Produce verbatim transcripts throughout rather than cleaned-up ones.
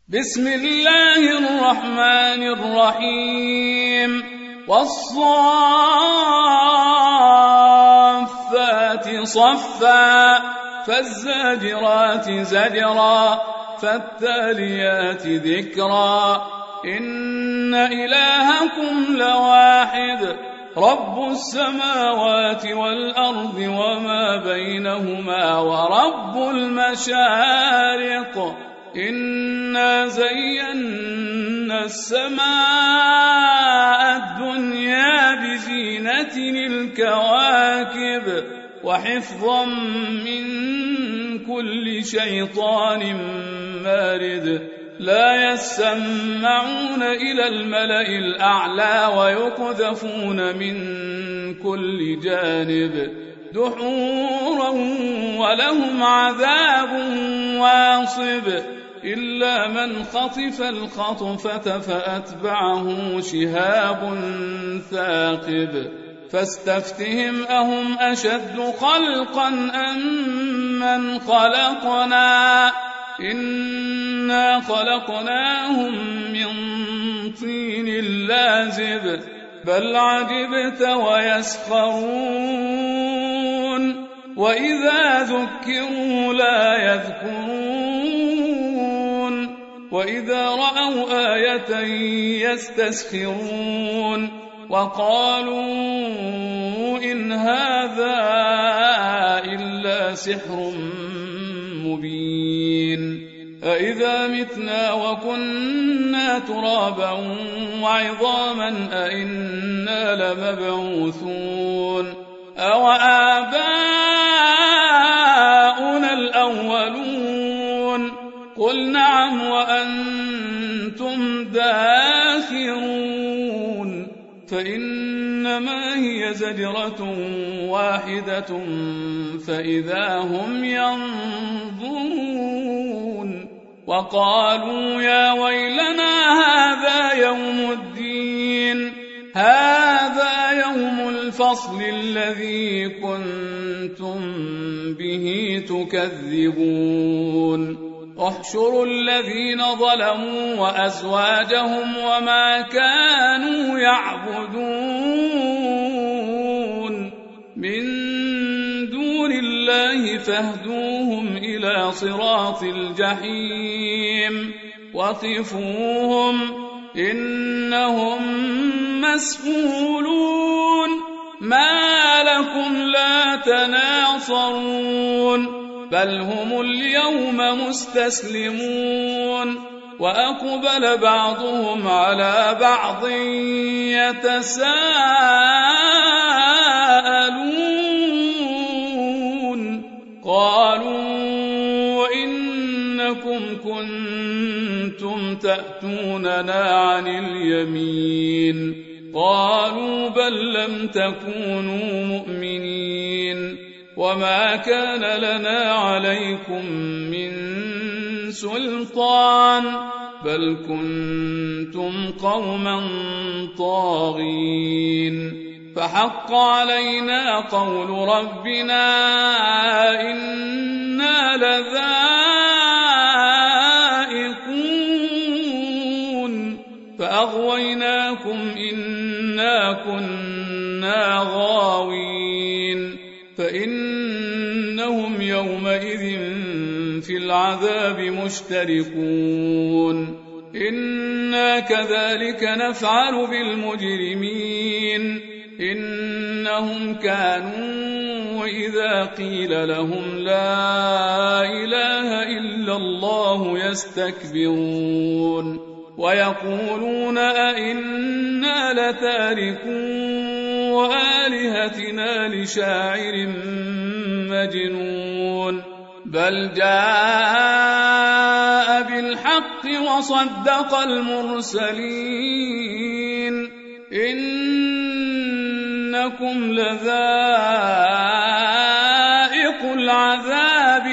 بسم الله الرحمن الرحيم والصافات صفا فالزاجرات زجرا فالتاليات ذكرا إن إلهكم لواحد رب السماوات والأرض وما بينهما ورب المشارق إنا زينا السماء الدنيا بزينة الكواكب وحفظا من كل شيطان مارد لا يسمعون إلى الملأ الأعلى ويقذفون من كل جانب دحورا ولهم عذاب واصب إلا من خطف الخطفة فأتبعه شهاب ثاقب فاستفتهم أهم أشد خلقا أم من خلقنا إنا خلقناهم من طين لازب بل عجبت ويسخرون وإذا ذكروا لا يذكرون وإذا رأوا آية يستسخرون وقالوا إن هذا إلا سحر مبين أإذا متنا وكنا ترابا وعظاما أإنا لمبعوثون أو آباؤنا الأولون قل نعم وأنتم داخرون فإنما هي زجرة واحدة فإذا هم ينظرون وقالوا يا ويلنا هذا يوم الدين هذا يوم الفصل الذي كنتم به تكذبون احشروا الذين ظلموا وأزواجهم وما كانوا يعبدون من دون الله فاهدوهم إلى صراط الجحيم وقفوهم إنهم مسؤولون ما لكم لا تناصرون بل هم اليوم مستسلمون وأقبل بعضهم على بعض يتساءلون قالوا إنكم كنتم تأتوننا عن اليمين قالوا بل لم تكونوا مؤمنين وما كان لنا عليكم من سلطان بل كنتم قوما طاغين فحق علينا قول ربنا إنا لذائقون فأغويناكم إنا كنا غاوين فإنهم يومئذ في العذاب مشتركون إنا كذلك نفعل بالمجرمين إنهم كانوا إذا قيل لهم لا إله إلا الله يستكبرون ويقولون أئنا لتاركو آلهتنا لشاعر مجنون بل جاء بالحق وصدق المرسلين إنكم لذائق العذاب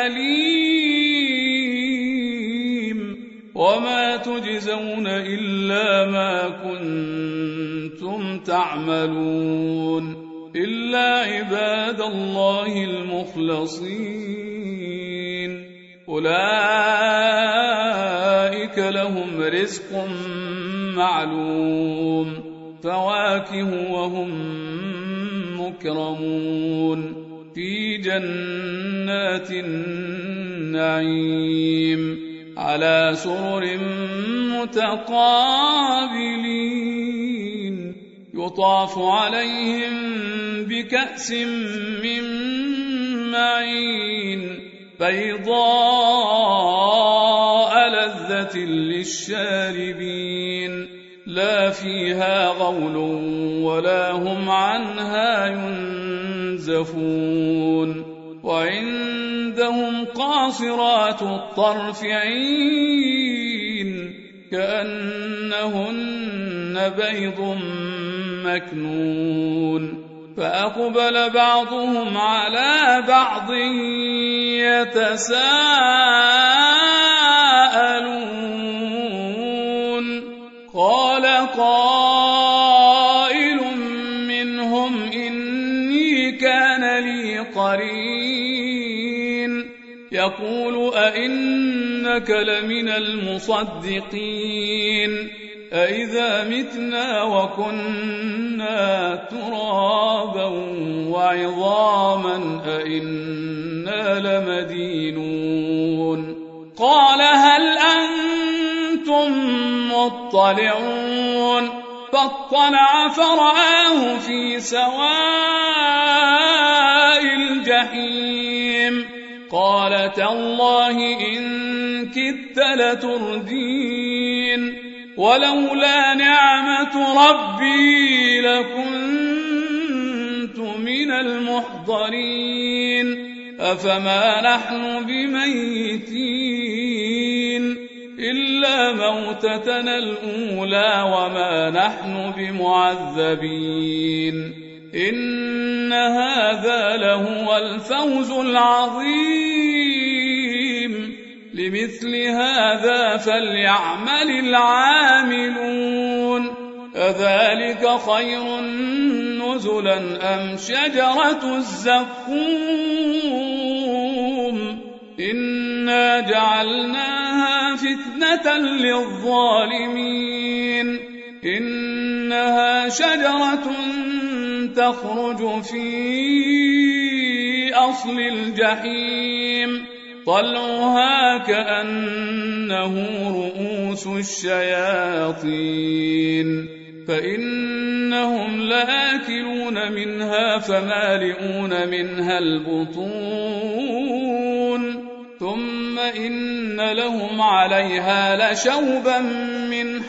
الأليم وما تجزون إلا ما كنتم تعملون إلا عباد الله المخلصين أولئك ذلك لهم رزق معلوم فواكه وهم مكرمون في جنات النعيم على سرر متقابلين يطاف عليهم بكأس من معين بيضاء لذة للشاربين لا فيها غول ولا هم عنها ينزفون وعندهم قاصرات الطرف عين كأنهن بيض مكنون فأقبل بعضهم على بعض يتساءلون قال قائل منهم إني كان لي قرين يقول أئنك لمن المصدقين أإذا متنا وكنا ترابا وعظاما أئنا لمدينون قال هل أنتم مطلعون فاطلع فرآه في سواء الجحيم قال تالله إن كدت لتردين ولولا نعمة ربي لكنت من المحضرين أفما نحن بميتين إلا موتتنا الأولى وما نحن بمعذبين إن هذا لهو الفوز العظيم لمثل هذا فليعمل العاملون أذلك خير نزلا أم شجرة الزقوم إنا جعلناها فتنة للظالمين إنها شجرة تخرج في أصل الجحيم طلعها كأنه رؤوس الشياطين فإنهم لآكلون منها فمالئون منها البطون ثم إن لهم عليها لشوبا من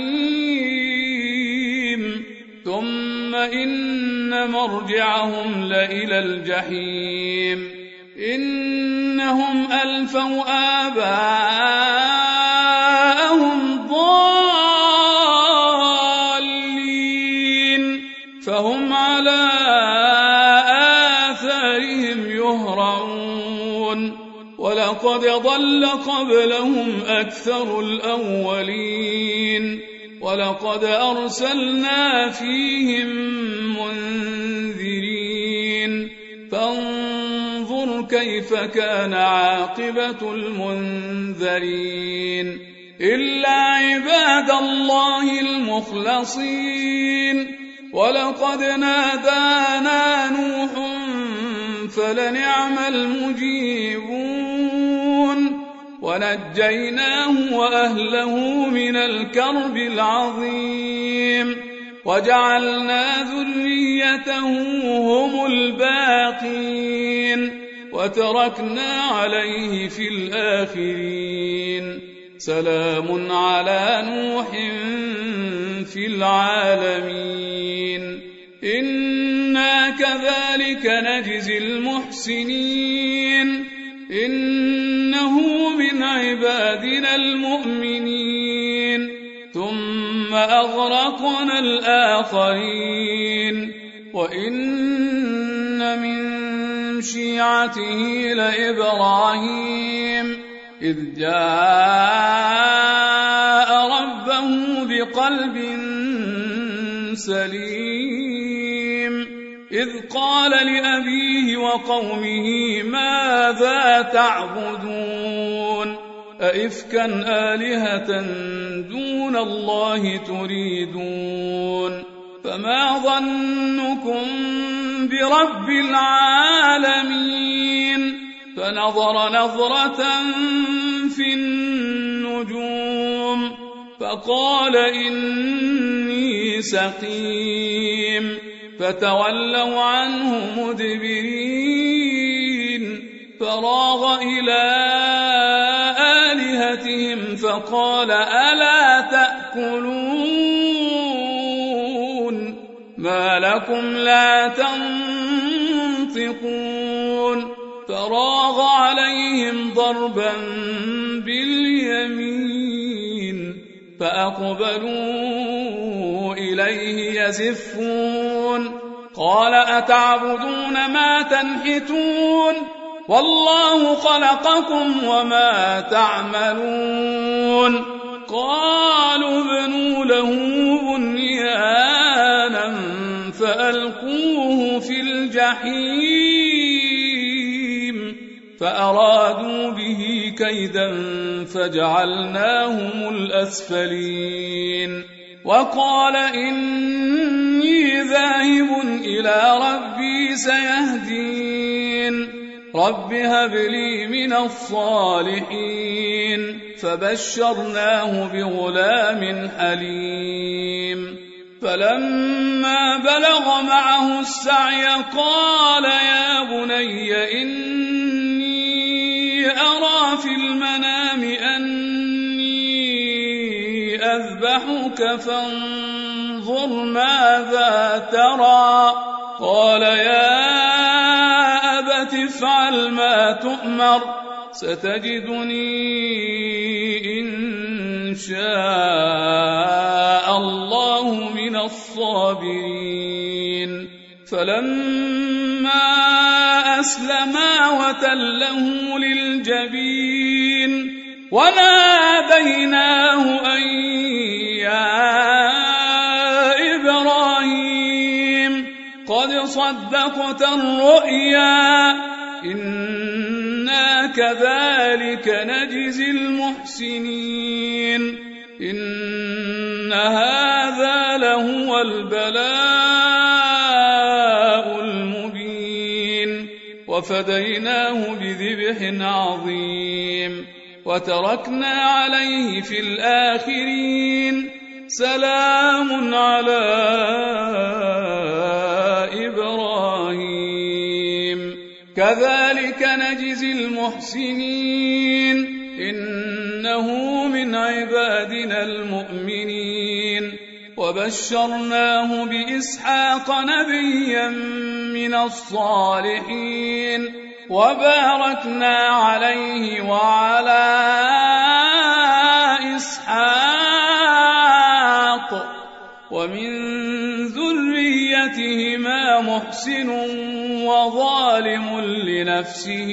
حميم ثم إن مرجعهم لإلى الجحيم إنهم ألفوا آباءهم ضالين فهم على آثارهم يهرعون ولقد ضل قبلهم أكثر الأولين ولقد أرسلنا فيهم منذرين فانظر كيف كان عاقبة المنذرين إلا عباد الله المخلصين ولقد نادانا نوح فلنعم المجيبون ونجيناه وأهله من الكرب العظيم وجعلنا ذريته هم الباقين وتركنا عليه في الآخرين سلام على نوح في العالمين إنا كذلك نجزي المحسنين إنه من عبادنا المؤمنين ثم أغرقنا الآخرين وإن من شيعته لإبراهيم إذ جاء ربه بقلب سليم إذ قال لأبيه وقومه ماذا تعبدون أئفكا آلهة دون الله تريدون فما ظنكم برب العالمين فنظر نظرة في النجوم فقال إني سقيم فتولوا عنه مدبرين فراغ إلى آلهتهم فقال ألا تأكلون ما لكم لا تنطقون فراغ عليهم ضربا باليمين فأقبلوا إليه يزفون قال أتعبدون ما تنحتون والله خلقكم وما تعملون قالوا ابنوا له بنيانا فألقوه في الجحيم فأرادوا به كيدا فجعلناهم الأسفلين وقال إني ذاهب إلى ربي سيهدين رب هب لي من الصالحين فبشرناه بغلام حليم فلما بلغ معه السعي قال يا بني إني أرى في المنام أني أذبحك فانظر ماذا ترى قال يا أبت افعل ما تؤمر ستجدني إن شاء الله من الصابرين فلما أسلما وتله للجبين وناديناه أن يا إبراهيم قد صدقت الرؤيا إنا كذلك نجزي المحسنين إن هذا لهو البلاء المبين وفديناه بذبح عظيم وتركنا عليه في الآخرين سلام على إبراهيم كذلك نجزي المحسنين إنه من عبادنا المؤمنين وبشرناه بإسحاق نبيا من الصالحين وباركنا عليه وعلى إسحاق ومن ذريتهما محسن وظالم لنفسه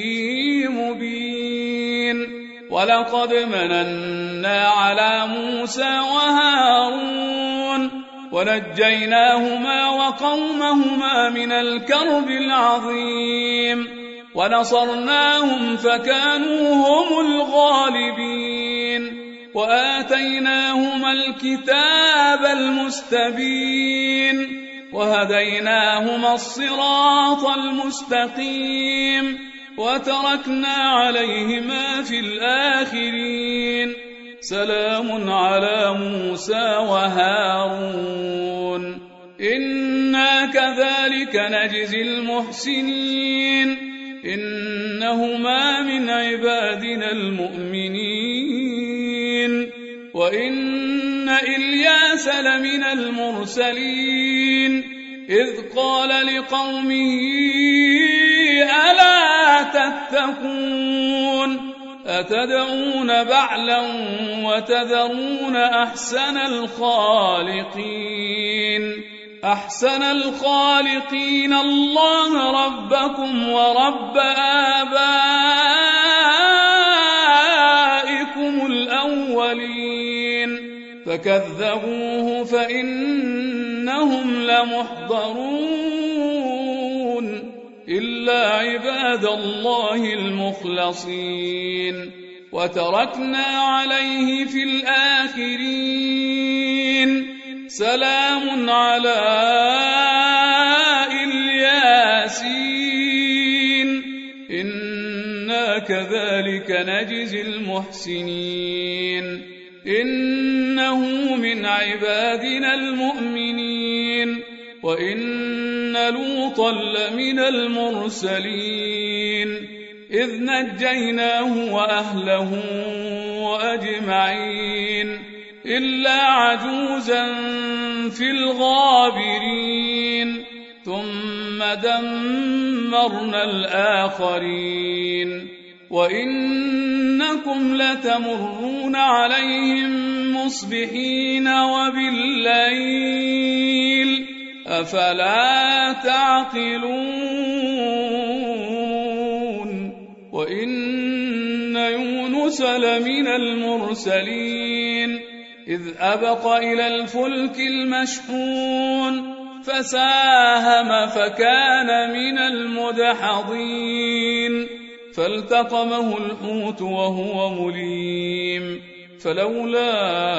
مبين ولقد مننا على موسى وهارون ونجيناهما وقومهما من الكرب العظيم ونصرناهم فكانوا هم الغالبين وآتيناهما الكتاب المستبين وهديناهما الصراط المستقيم وتركنا عليهما في الآخرين سلام على موسى وهارون إنا كذلك نجزي المحسنين إنهما من عبادنا المؤمنين وإن إلياس لمن المرسلين إذ قال لقومه ألا تتقون أتدعون بعلا وتذرون أحسن الخالقين أحسن الخالقين الله ربكم ورب آبائكم الأولين فكذبوه فإنهم لمحضرون إلا عباد الله المخلصين وتركنا عليه في الآخرين سلام على الياسين إنا كذلك نجزي المحسنين إنه من عبادنا المؤمنين وإن لوطا لمن المرسلين إذ نجيناه وأهله أجمعين إلا عجوزا في الغابرين ثم دمرنا الآخرين وإنكم لتمرون عليهم مصبحين وبالليل أفلا تعقلون وإن يونس لمن المرسلين إذ أبق إلى الفلك المشحون فساهم فكان من المدحضين فالتقمه الحوت وهو مليم فلولا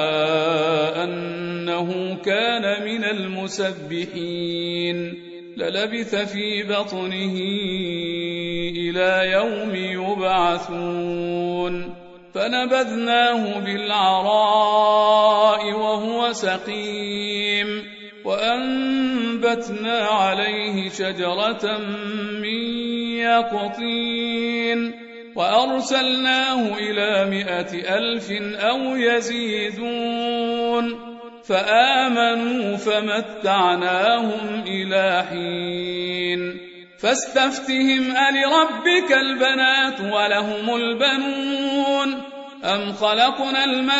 أنه كان من المسبحين للبث في بطنه إلى يوم يبعثون فنبذناه بالعراء وهو سقيم وأنبتنا عليه شجرة من يقطين وأرسلناه إلى مائة ألف أو يزيدون فآمنوا فمتعناهم إلى حين فاستفتهم ألربك البنات ولهم البنون أم خلقنا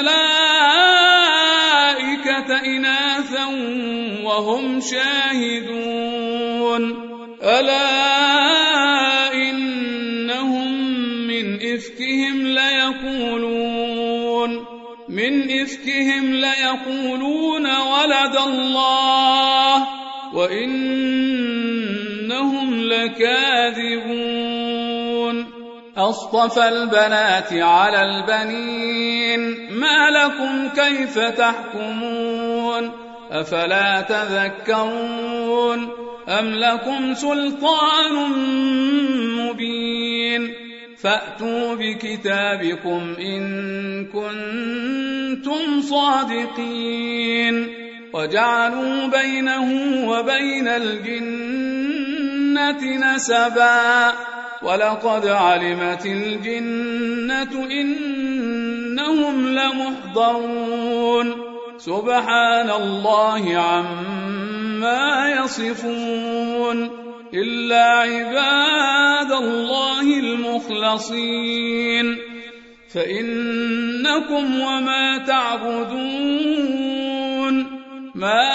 الملائكة إناثا وهم شاهدون ألا إنهم من إفكهم ليقولون من إفكهم ليقولون ولد الله وإنهم لكاذبون أصطفى البنات على البنين ما لكم كيف تحكمون أفلا تذكرون أم لكم سلطان مبين فأتوا بكتابكم إن كنتم صادقين وجعلوا بينه وبين الجنة نسبا ولقد علمت الجنة إنهم لمحضرون سبحان الله عما يصفون إلا عباد الله المخلصين فإنكم وما تعبدون ما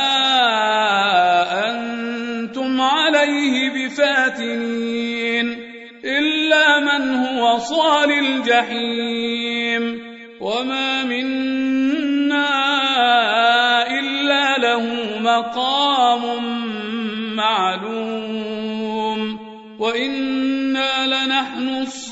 أنتم عليه بفاتنين إلا من هو صال الجحيم وما منا إلا له مقام معلوم وإنا لنحن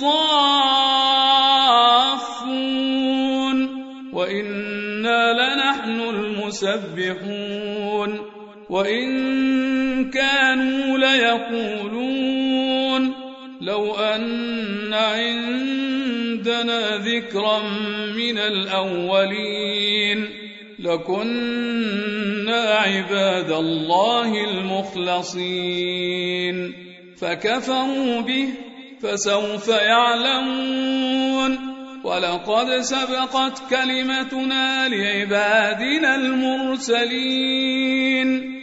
الصافون وإنا لنحن المسبحون وإن كانوا ليقولون لو أن عندنا ذكرا من الأولين لكنا عباد الله المخلصين فكفروا به فسوف يعلمون ولقد سبقت كلمتنا لعبادنا المرسلين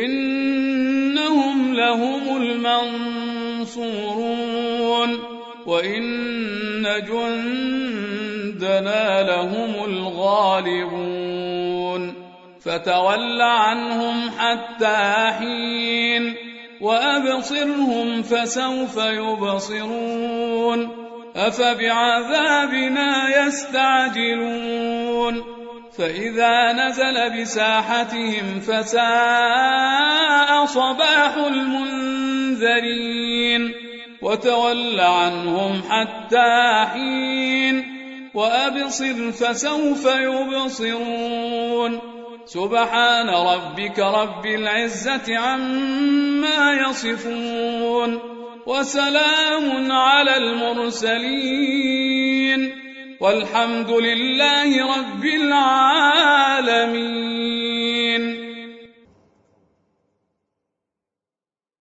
إنهم لهم المنصورون وإن جندنا لهم الغالبون فتول عنهم حتى حين وأبصرهم فسوف يبصرون أفبعذابنا يستعجلون فإذا نزل بساحتهم فساء صباح المنذرين وتول عنهم حتى حين وأبصر فسوف يبصرون سبحان ربك رب العزة عما يصفون وسلام على المرسلين والحمد لله رب العالمين.